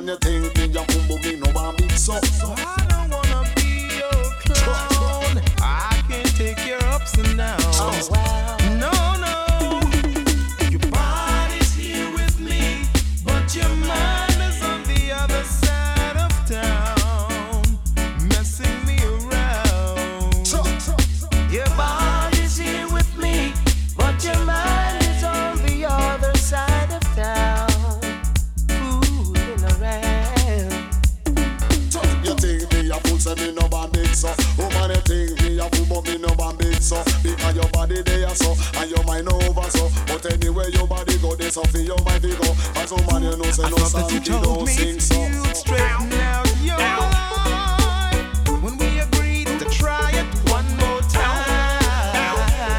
Woman, you think me a fool, but me no want big so. I don't wanna be your clown. I can take your ups and downs. Oh, wow. No, no. Your body's here with me, but your mind is on the other side of town, messing me around. Your body's here with me, but your mind is on the other side of town, fooling around. You think me a fool, say me no bandit so. Woman, you think me a fool, but me no bandit so. Because your body there so, and your mind over so. But anyway your body go, this so for your mind go. As woman you know say I no thought that song, you you told don't me sing so. you'd straighten out your life when we agreed to try it one more time.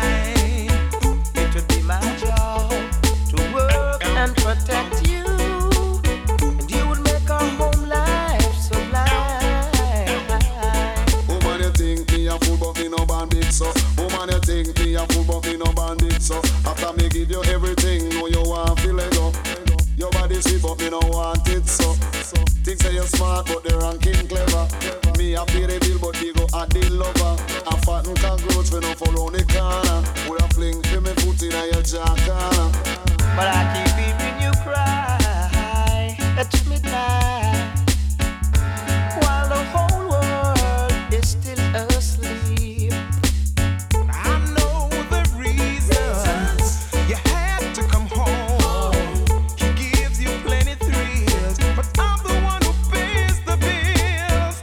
It would be my job to work and protect you, and you would make our home life sublime. Woman, you think me a fool, but me no bandit so. Woman, you think me a fool, but me no bandit so. After me give you everything, no you want feel let go. Your body sweet, but me no want it so. Think say you're smart, but the ranking clever. Me a pay the bill, but me go at the lover. A fat and cockroach, we no follow the corner. We a fling for me foot in your jaw corner. But I keep hearing you cry at midnight, while the whole world is still asleep. I know the reasons you had to come home. He gives you plenty thrills, but I'm the one who pays the bills.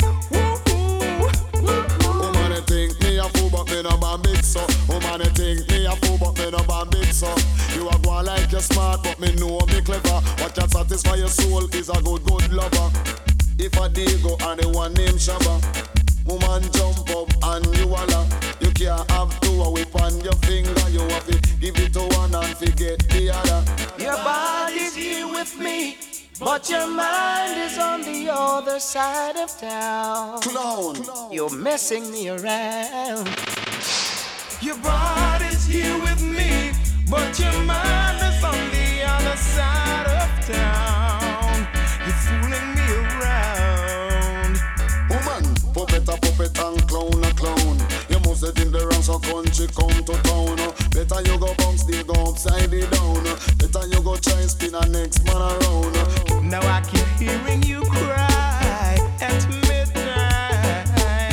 Woo-hoo. Woman, you think me a fool, but me no bandit so. Woman, you think me a fool, but me no bandit so. You a go like you're smart, but me know me clever. What can satisfy your soul is a good lover. If a day go and the one named Shabba, woman jump up and you holla. You can't have two a whip on your finger. You have to give it to one and forget the other. Your body's here with me, but your mind is on the other side of town. Clown. You're messing me around. Your body's here with me, but your mind is on the other side of town. You're fooling me around. Woman, puppet and clown a clown. You must have in the wrong so country come to town. Better you go bounce, they go upside it down. Better you go try and spin a next man around. Now I keep hearing you cry at midnight,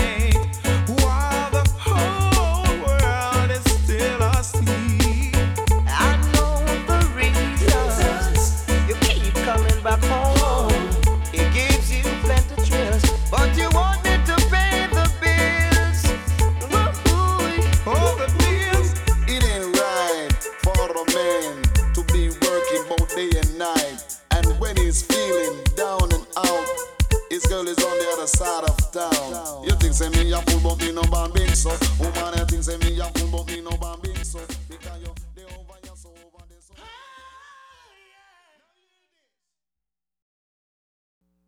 while the whole world is still asleep. I know the reasons you keep coming back home. It gives you plenty thrills, but you want me to pay the bills. Woo-hoo. All the bills. It ain't right for a man to be working both day and night. And when he's feeling down and out, his girl is on the other side of town. You think say me a fool, but me no bambing so. Woman, you think say me a fool, but me no bambing.